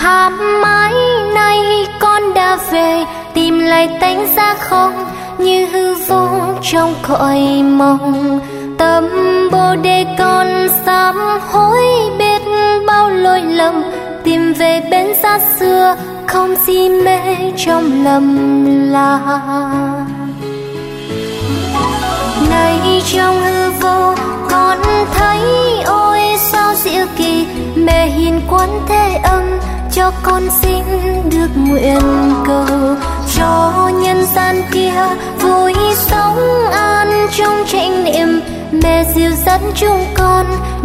thảm mãi nay con đã về, tìm lại tánh giá không như hư vô trong cõi mộng. Tâm bồ đề con sám hối biết bao lỗi lầm, tìm về bên xa xưa không si mê trong lầm là. Này trong hư vô con thấy ôi sao diệu kỳ, mẹ hiền quán thế âm cho con xin được nguyện cầu, cho nhân gian kia vui sống an trong trách niệm. Mẹ dìu dắt chúng con